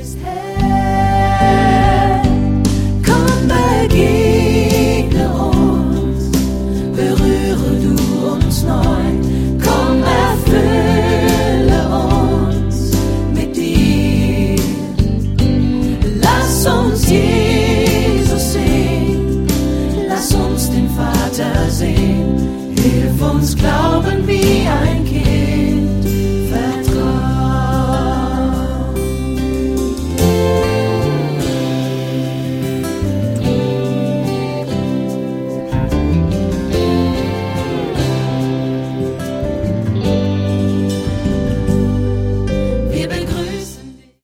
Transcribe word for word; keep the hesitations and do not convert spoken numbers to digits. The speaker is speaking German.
bist Herr. Komm, begegne uns, berühre du uns neu. Komm, erfülle uns mit dir. Lass uns Jesus sehen, uns den Vater sehen, hilf uns glauben wie ein Kind.